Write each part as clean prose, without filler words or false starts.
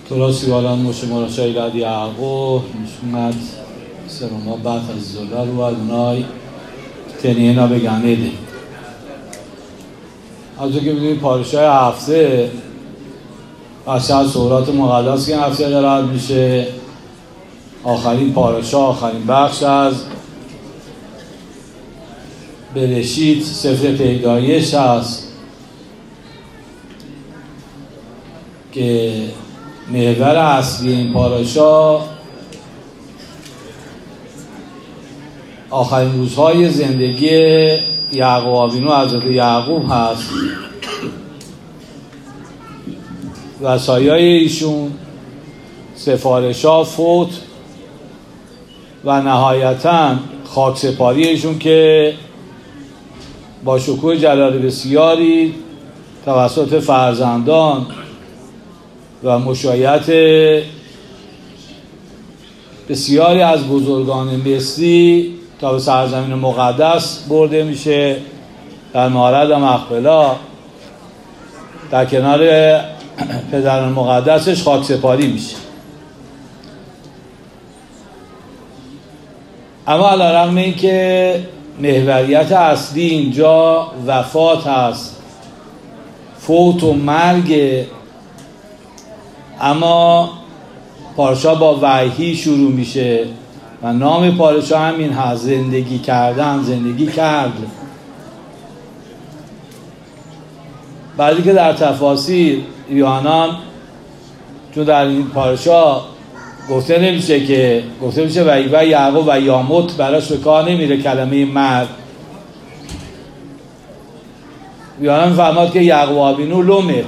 تراسی والان مشه مراشای لدی عقو نشونت سرما برخ از زلال و اونای تنینا بگنه ده. همونطور که میدونید پارشای هفته بخش از سورات مقدس که هفته دارد میشه آخرین پارشا، آخرین بخش از برشید سفر پیدایش هست که محور اصلی این پاراشا آخرین روزهای زندگی یعقوب آوینو حضرت یعقوب هست و سایه‌ی ایشون، سفارشا، فوت و نهایتاً خاکسپاری ایشون که با شکوه جلال بسیاری توسط فرزندان و مشایعت بسیاری از بزرگان مصری تا به سرزمین مقدس برده میشه در معرض مقبلا در کنار پدران مقدسش خاکسپاری میشه. اما علیرغم این که محوریت اصلی اینجا وفات هست، فوت و مرگ، اما پارشا با وحی شروع میشه و نام پارشا همین هست، زندگی کردن، زندگی کرد. بعدی که در تفاسیر یوحنان چون در این پارشا گفته نمیشه که گفته میشه و یعقوب و یاموت براش به کار نمیره کلمه مرد. یوحنا میفرماد که یعقوب آوینو لومت،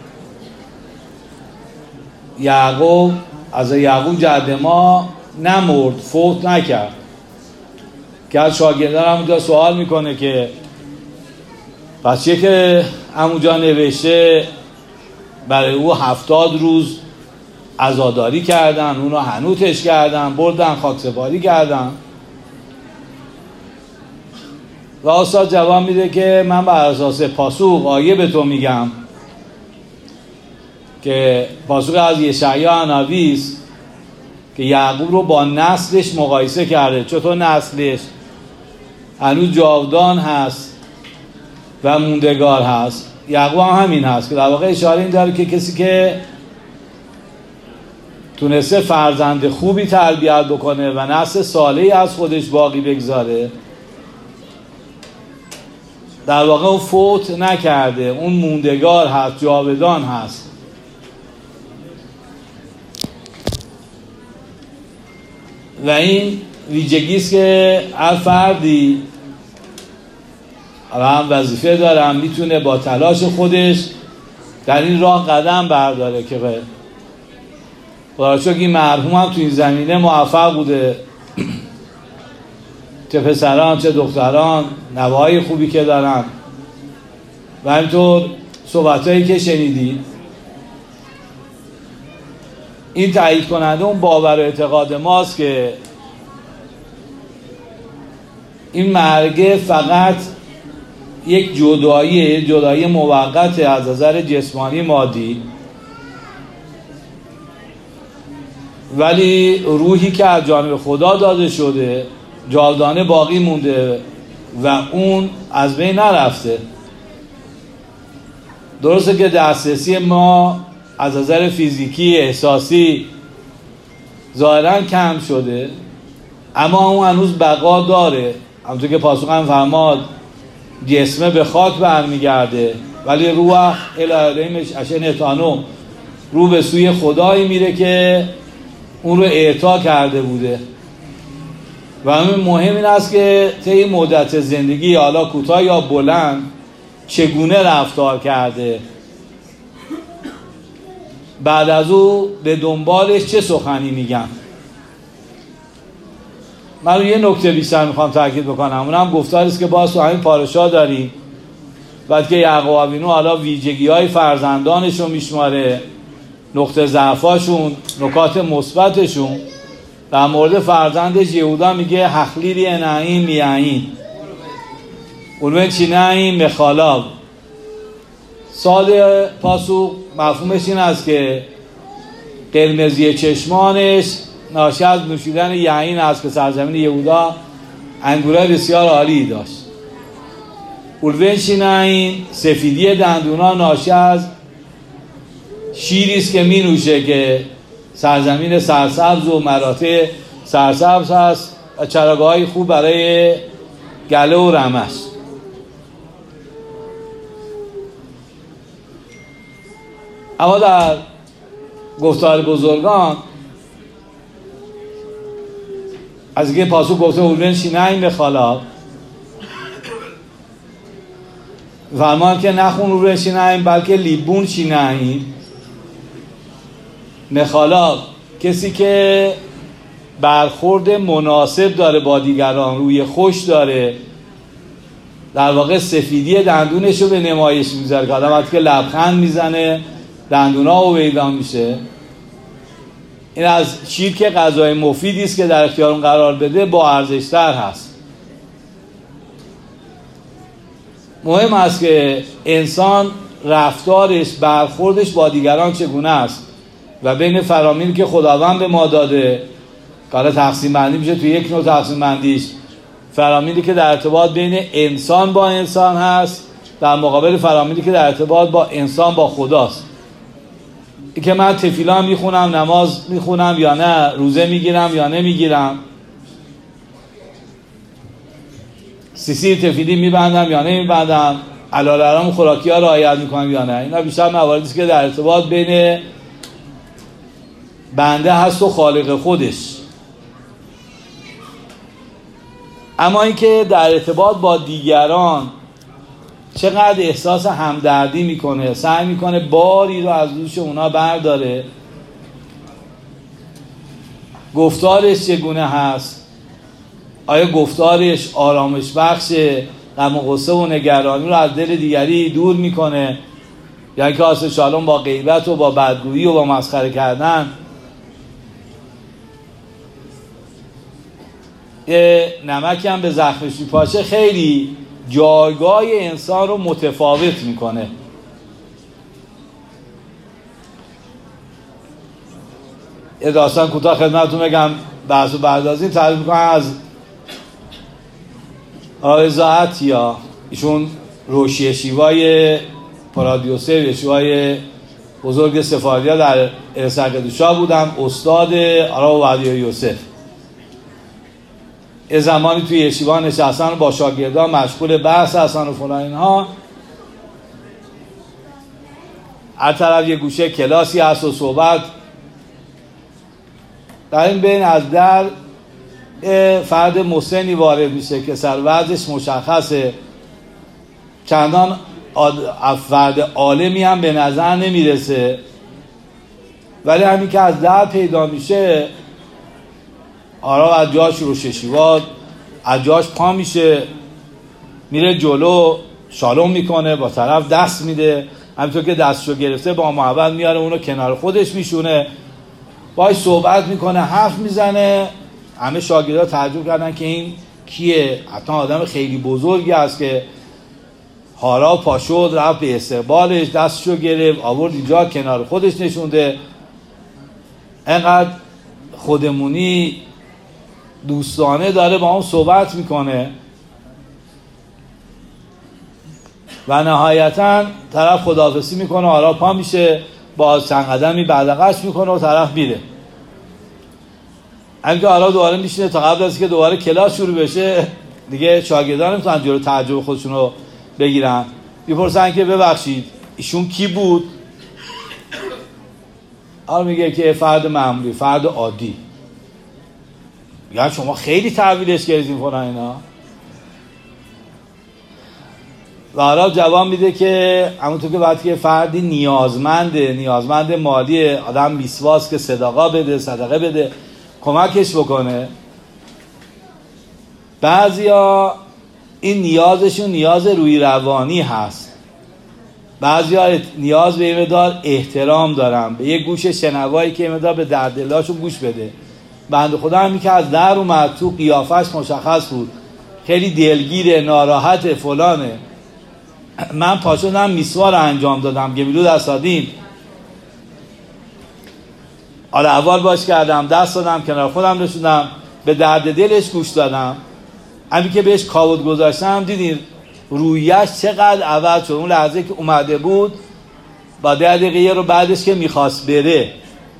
یعقوب از یعقوب جد ما نمرد، فوت نکرد. که از شاگردان همونجا سوال میکنه که پس چیه که همونجا نوشته برای او 70 روز عزاداری کردن، اونو حنوتش کردن، بردن خاکسپاری کردن. و استاد جواب میده که من بر اساس پاسوق آیه به تو میگم که پاسوق از یشعیا نبی است که یعقوب رو با نسلش مقایسه کرده. چطور نسلش هنوز جاودان هست و موندگار هست. یعقوب هم همین هست که در واقع اشاره این داره که کسی که تونسته فرزند خوبی تربیت بکنه و نسل صالحی از خودش باقی بگذاره، در واقع اون فوت نکرده، اون موندگار هست، جاودان هست. و این ویژگی است که هر فردی هم وظیفه داره، هم میتونه با تلاش خودش در این راه قدم برداره که خدا شکر این مرحوم هم تو این زمینه موفق بوده. چه پسران چه دختران نواهای خوبی که دارن و همینطور صحبتایی که شنیدید این تایید کننده اون باور و اعتقاد ماست که این مرگ فقط یک جدایی موقت از نظر جسمانی مادی، ولی روحی که از جانب خدا داده شده جاودانه باقی مونده و اون از بین نرفته. درسته که دسترسی ما از نظر فیزیکی احساسی ظاهرا کم شده، اما اون هنوز بقا داره. همونطور که پاسوق هم فرماد جسمه به خاک برمیگرده ولی روح الهیمش اشن اتانو، رو به سوی خدایی میره که اون رو اعطا کرده بوده. و همین مهم این است که طی مدت زندگی حالا کوتاه یا بلند چگونه رفتار کرده، بعد از او به دنبالش چه سخنی میگن. من یه نکته بیشتر میخوام تاکید بکنم، اونم گفتاری است که باز تو همین پارشا داریم. بعد که یعقوب آوینو حالا ویژگی‌های فرزندانش رو میشماره، نقطه ضعفاشون، نکات مثبتشون. در مورد فرزندش یهودا میگه حخلیری نعیم میعین اونوه چی نعیم مخالاب. سال پاسوق مفهومش این است که قرمزی چشمانش ناشی از نوشیدن یعین است که سرزمین یهودا انگورای بسیار عالی داشت. اولون شیناین سفیدی دندونا ناشی از شیری است که می نوشه که سرزمین سرسبز و مراتع سرسبز هست و چراگاه‌های خوب برای گله و رمش. اما در گفتار بزرگان از اینکه پاسخ گفته اولون شیناین به خالا فرمان که نخون اولون شیناین بلکه لیبون شیناین مخالا، کسی که برخورد مناسب داره با دیگران، روی خوش داره، در واقع سفیدی دندونش رو به نمایش میذاره که آدم وقتی که لبخند میزنه دندونا رو ویدان میشه. این از شیر که غذای مفیدی است که در اختیار اون قرار بده با ارزش‌تر هست. مهم است که انسان رفتارش، برخوردش با دیگران چگونه است و بین فرامینی که خداوند به ما داده که حالا تقسیم بندی میشه توی یک نوع تقسیم بندیش، فرامینی که در ارتباط بین انسان با انسان هست در مقابل فرامینی که در ارتباط با انسان با خداست. این که من تفیلا میخونم، نماز میخونم یا نه، روزه میگیرم یا نمیگیرم، سیسی تفیلی میبندم یا نمیبندم، علالرام خوراکی ها رعایت میکنم یا نه، اینا بیشتر مواردی است که در ارتباط بین بنده هست و خالق خودش. اما اینکه در ارتباط با دیگران چقدر احساس همدردی میکنه، سعی میکنه باری رو از دوش اونا برداره، گفتارش چگونه هست، آیا گفتارش آرامش بخش، غم و غصه و نگرانی رو از دل دیگری دور میکنه، یا اینکه آسه شالون با غیبت و با بدگویی و با مسخره کردن نمکی هم به زخمش میپاشه، خیلی جایگاه انسان رو متفاوت میکنه. یه داستان کوتاه خدمتتون بگم، بحث و بردازی تعریف میکنم از آرزا عطیه. ایشون روشی شیوای پرادیوسر، یشوای بزرگ سفاردیا در ارسقدوشا بودن، استاد آرا و وعدی یوسف. یه زمانی توی یشیوا نشستن و با شاگردان مشغول بحث هستن و فلان اینها. هر طرف یه گوشه کلاسی هست و صحبت. در این بین از در فرد مسنی وارد میشه که سر وضعش مشخصه، چندان فرد عالمی هم به نظر نمیرسه، ولی همین که از در پیدا میشه آرا از جاش رو ششیواد از جاش پا میشه، میره جلو، شالوم میکنه، با طرف دست میده، همینطور که دستشو گرفته با محبت میاره اونو کنار خودش میشونه، باهاش صحبت میکنه، حرف میزنه. همه شاگردها تعجب کردن که این کیه؟ حتی آدم خیلی بزرگی است که هارا پا شد رفت به استقبالش، دستشو گرفت آورد اینجا کنار خودش نشونده. اینقدر خودمونی دوستانه داره با اون صحبت میکنه و نهایتا طرف خداحافظی میکنه، هارا پا میشه، با چند قدمی بعدقش میکنه و طرف میره. اینکه حالا دوباره میشینه تا قبل از که دوباره کلاس شروع بشه، دیگه شاگردان نمیتونن جلو تعجب خودشون رو بگیرن، میپرسن که ببخشید ایشون کی بود؟ حالا میگه که فرد معمولی، فرد عادی. میگن شما خیلی تحویلش کردین فلان اینا. و حالا جواب میده که همونطور که وقتی که فردی نیازمند مالی، آدم میسواس که صدقه بده کمکش بکنه. بعضیا این نیازشون نیاز روی روانی هست، بعضیا نیاز به این مقدار احترام دارن، به یک گوش شنوایی که این مقدار به دردلاشون گوش بده. بنده خدا همین که از در اومد تو قیافش مشخص بود خیلی دلگیره، ناراحت، فلانه. من پاشدم میسوار انجام دادم، گمیلو دستادیم. حالا اول باش کردم، دست دادم کنار خودم نشوندم، به درد دلش گوش دادم. همین که بهش کاود گذاشتم دیدین رویش چقدر عوض شد. اون لحظه که اومده بود با 10 دقیقه رو بعدش که میخواست بره.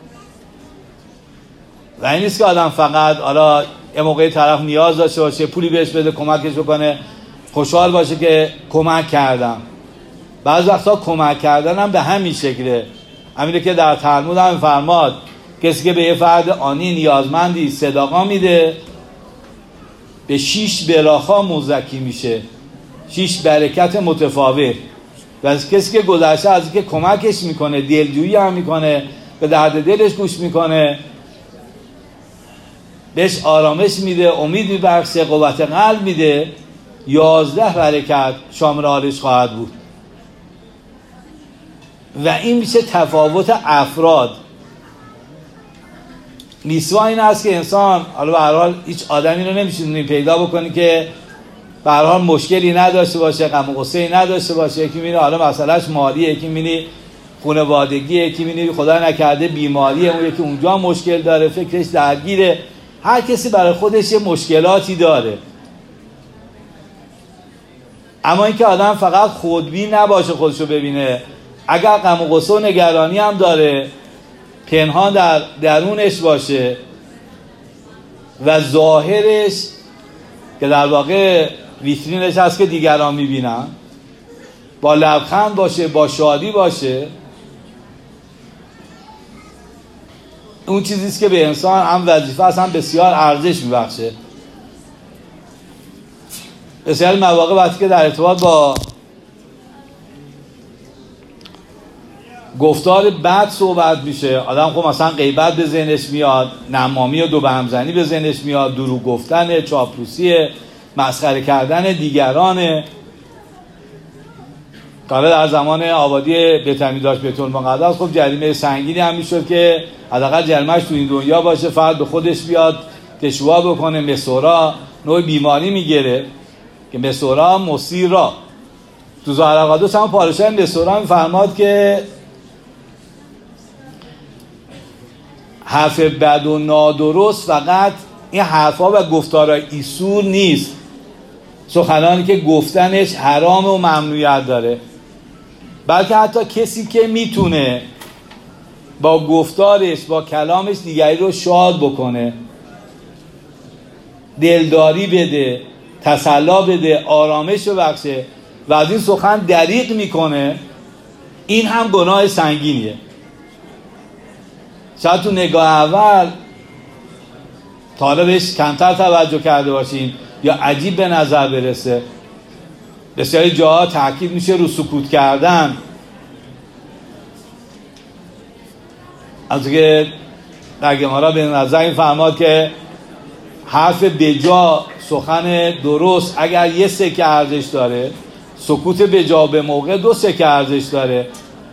و این نیست که آدم فقط حالا یه موقعی طرف نیاز داشته باشه پولی بهش بده کمکش بکنه خوشحال باشه که کمک کردم. بعض وقتا کمک کردن هم به همین شکله. همینه که در تلمود هم فرماد کسی که به یه فرد آنی نیازمندی صدقه میده به 6 براخا مزکی میشه، 6 برکت متفاوت. و از کسی که گذشته از اینکه کمکش میکنه، دلجویی هم میکنه، به درد دلش گوش میکنه، بهش آرامش میده، امید میبخشه، قوت قلب میده، 11 برکت شامل حالش خواهد بود. و این میشه تفاوت افراد. نیسوا این است که انسان، حالا به هر حال هیچ آدمی رو نمیشه پیدا بکنی که به هر حال مشکلی نداشته باشه، غم و غصه‌ای نداشته باشه. یکی میبینی حالا مسئلهش مالیه، یکی میبینی خانوادگیه، یکی میبینی خدا نکرده بیماریه، اون یکی اونجا مشکل داره، فکرش درگیره. هر کسی برای خودش یه مشکلاتی داره. اما اینکه آدم فقط خودبین نباشه، خودشو ببینه، اگر غم و غصه و نگرانی هم داره پنهان در درونش باشه و ظاهرش که در واقع ویترینش هست که دیگران میبینن، با لبخند باشه، با شادی باشه، اون چیزیست که به انسان هم وظیفه است هم بسیار ارزش میبخشه. بسیار مواقع وقتی که در ارتباط با گفتار بد صحبت میشه، آدم خب مثلا غیبت به ذهنش میاد، نمامی و دو به همزنی به ذهنش میاد، دروغ گفتن، چاپلوسی، مسخره کردن دیگرانه. قبل در زمان آبادی بتمی داشت بیت المقدس خب جریمه سنگینی هم میشد که حداقل جرمش تو این دنیا باشه، فرد به خودش بیاد تشوا بکنه. مسورا نوع بیماری میگیره که مسورا مصیرا. تو ظاهر القدس هم پادشاه مسورا میفرماد که حرف بد و نادرست فقط این حرفا و گفتارهای ایسور نیست، سخنانی که گفتنش حرام و ممنوعیت داره، بلکه حتی کسی که میتونه با گفتارش، با کلامش دیگری رو شاد بکنه، دلداری بده، تسلا بده، آرامش رو بخشه و از این سخن دریغ میکنه، این هم گناه سنگینیه. شاید تو نگاه اول تا حالا بهش کمتر توجه کرده باشین یا عجیب به نظر برسه. بسیاری جاها تاکید میشه رو سکوت کردن، از که در گمارا به نظر این فرماد که حرف بجا، سخن درست اگر 1 سکه ارزش داره، سکوت بجا به موقع 2 سکه ارزش داره.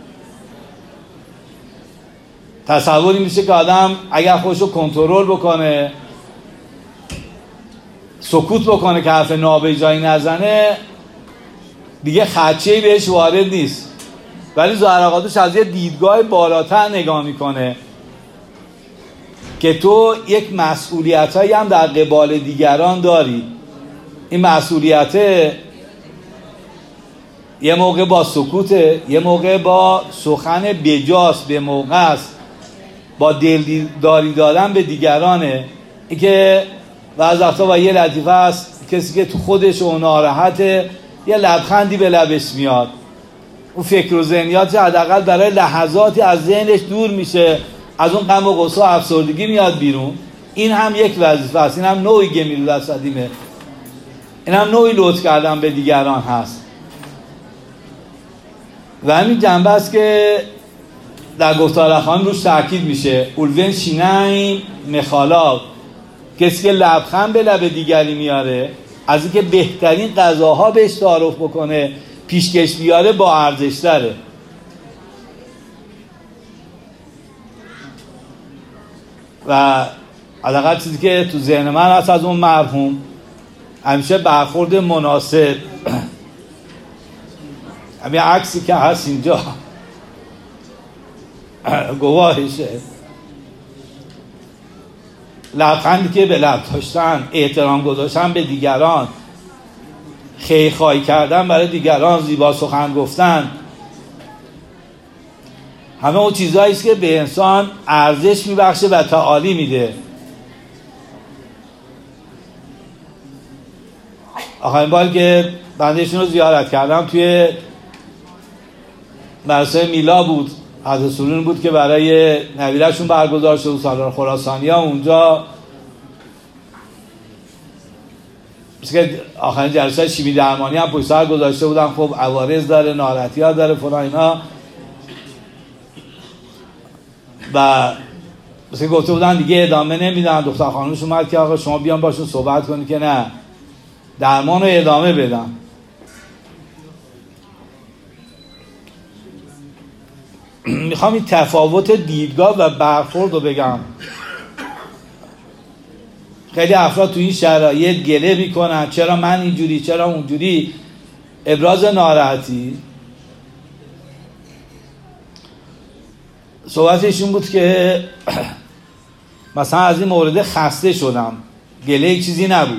تصوری میشه که آدم اگر خودشو کنترل بکنه، سکوت بکنه که حرف نابجایی نزنه، دیگه خدشه‌ای بهش وارد نیست. ولی ظاهرقادوش از یه دیدگاه بالاتر نگاه میکنه که تو یک مسئولیتایی هم در قبال دیگران داری. این مسئولیت یه موقع با سکوته، یه موقع با سخن بجاست، به موقع است، با دلداری دادن به دیگرانه. این که بعضی وقتا با یه لطیفه است، کسی که تو خودش و ناراحته یه لبخندی به لبش میاد، اون فکر و ذهنیات حداقل برای لحظاتی از ذهنش دور میشه، از اون غم و غصه و افسردگی میاد بیرون. این هم یک وظیفه است، این هم نوعی گمیل دستیمه، این هم نوعی لطف کردن به دیگران هست. و همین جنبه است که در گفتار اخوان روش تاکید میشه. اولوین شینایم مخالاق، کسی که لبخند به لب دیگری میاره، از اینکه بهترین غذاها بهش تعارف بکنه، پیشکش بیاره، با ارزش داره. و حداقل چیزی که تو ذهن من هست از اون مرحوم، همیشه برخورد مناسب، همین عکسی که هست اینجا گواهشه، لبخندی که به لب داشتن، احترام گذاشتن به دیگران، خیرخواهی کردن برای دیگران، زیبا سخن گفتن، همه اون چیزهایی است که به انسان ارزش میبخشه و تعالی میده. آخرین بار که بنده ایشون رو زیارت کردم توی مراسم میلا بود، حضرت سرون بود که برای نویرشون برگزار شد، سالار خراسانی ها اونجا که آخرین جلسه شیمی درمانی هم پشت سر گذاشته بودن. خب عوارض داره، ناراحتی ها داره، فلان اینا، و مثل گفته بودن دیگه ادامه نمیدن. دختر خانمش اومد که آقا شما بیان باشون صحبت کنید که نه، درمان رو ادامه بدن. میخوام این تفاوت دیدگاه و برخورد رو بگم. خیلی افراد تو این شرایط گله میکنن چرا من اینجوری، چرا اونجوری، ابراز ناراحتی. صحبتشون بود که مثلا از این مورد خسته شدم، گله چیزی نبود.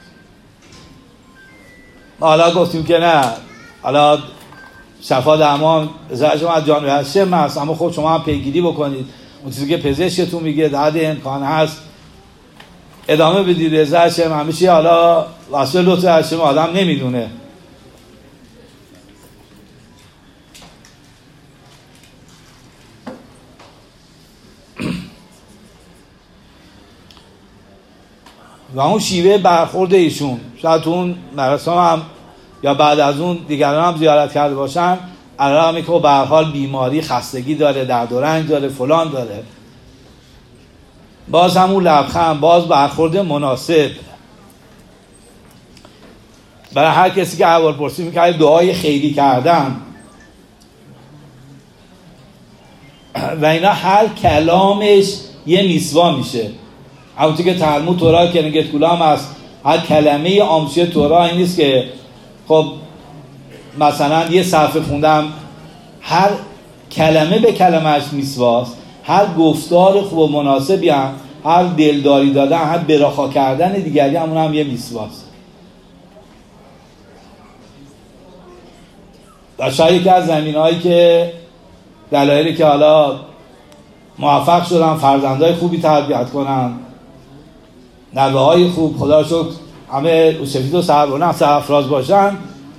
حالا گفتیم که نه، حالا شفا درمان ازای شما از جانب هشم هست، اما خود شما هم پیگیری بکنید، اون چیزی که پزشکتون میگه در حد امکان هست ادامه بدید. ازای هشم همیشه حالا واسه لطف هشم آدم نمیدونه. و اون شیوه برخورد ایشون، شاید اون مراسم هم یا بعد از اون دیگران هم زیارت کرده باشن، علاوه که به هر حال بیماری، خستگی داره، درد و رنج داره، فلان داره، باز همون لبخند، باز برخورد مناسب برای هر کسی که احوالپرسی می‌کنه، دعای خیری کردن و اینا، هر کلامش یه میسوا میشه. همونطور که تلمود تورا کنگت کلام است، هر کلمه آموزشی تورا این نیست که خب مثلا یه صفحه خوندم، هر کلمه به کلمهش میسواست، هر گفتار خوب و مناسبی هم، هر دلداری دادن، هر براخا کردن دیگری همون هم یه میسواست. و شاید یکی از زمینهایی که دلایلی که حالا موفق شدن فرزندای خوبی تربیت کنن، نوه های خوب، خدا رو شکر همه سفید و سرفراز باشن،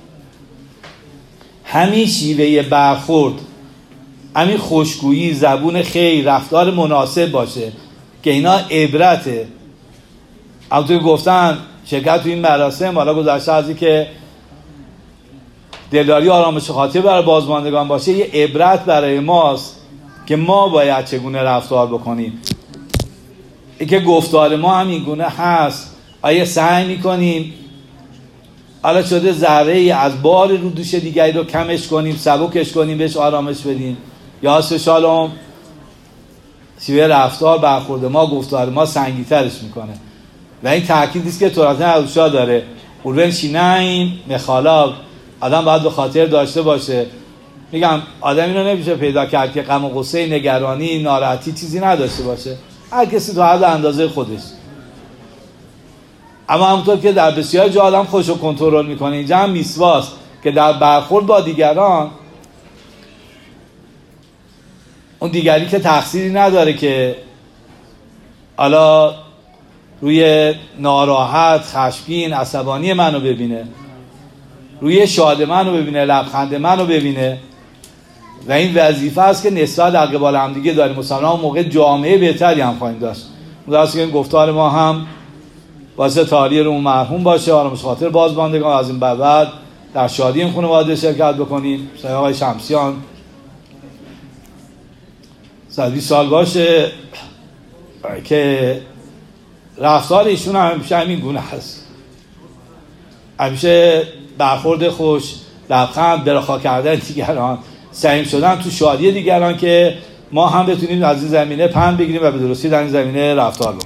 همین شیوه برخورد، همین خوشگویی، زبون خیر، رفتار مناسب باشه که اینا عبرته. همونطور گفتن شرکت تو این مراسم، حالا گذشته از این که دلداری آرامش خاطر برای بازماندگان باشه، یه عبرت برای ماست که ما باید چگونه رفتار بکنیم. این که گفتار ما هم این گونه هست، آیا سعی میکنیم حالا شده ذره از بار رو دوش دیگری رو کمش کنیم، سبکش کنیم، بهش آرامش بدیم، یا سشالم شیوه رفتار برخورد ما، گفتار ما سنگی‌ترش میکنه. و این تأکیدیست که تورات عروشا داره، اولون شینایم مخالاب، آدم باید به خاطر داشته باشه. میگم آدم اینو نمیشه پیدا کرد که غم و غصه، نگرانی، ناراحتی چیزی نداشته باشه. هر کسی تو حد اندازه خودش. اما همونطور که در بسیار جا آدم خودشو کنترل میکنه، اینجا هم میسواست که در برخورد با دیگران، اون دیگری که تقصیری نداره که حالا روی ناراحت، خشمگین، عصبانی منو ببینه، روی شاد منو ببینه، لبخند منو ببینه. و این وظیفه است که نسبت در قبال هم دیگه داریم. مثلا موقع جامعه بهتری هم خواهیم داشت. مدرسه که این گفتار ما هم واسه تاریخ رو مرحوم باشه، آرامش خاطر بازماندگان، از این بعد در شادی این خانواده شرکت بکنیم. مثلا آقای شمسیان 120 سال باشه که رفتار ایشون هم همیشه همین گونه هست، همیشه برخورد خوش، لبخند، براخا کردن دیگران، سعیم شدن تو شادی دیگران که ما هم بتونیم از این زمینه پند بگیریم و به درستی در این زمینه رفتار بکنیم.